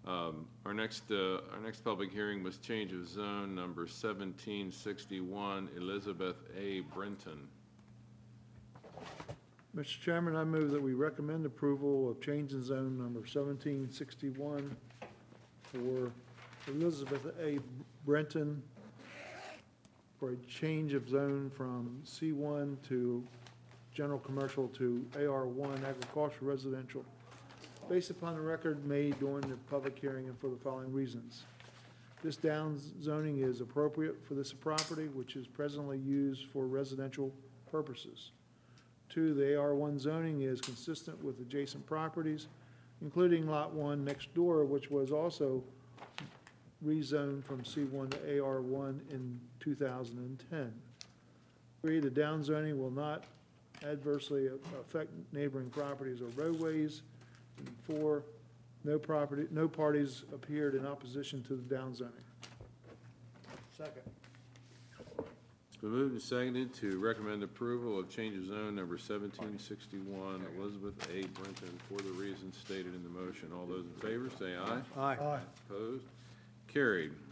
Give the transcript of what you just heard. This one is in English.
Our next public hearing was change of zone number 1761, Elizabeth A. Brenton. Mr. Chairman, I move that we recommend approval of change in zone number 1761 for Elizabeth A. Brenton for a change of zone from C1 to general commercial to AR1 agricultural residential, based upon the record made during the public hearing and for the following reasons. This down zoning is appropriate for this property, which is presently used for residential purposes. 2, the AR1 zoning is consistent with adjacent properties, including Lot 1 next door, which was also rezoned from C1 to AR1 in 2010. 3, the down zoning will not adversely affect neighboring properties or roadways. And 4, no parties appeared in opposition to the down zoning. Second. It's been moved and seconded to recommend approval of change of zone number 1761, Elizabeth A. Brenton, for the reasons stated in the motion. All those in favor say aye. Aye. Opposed? Carried.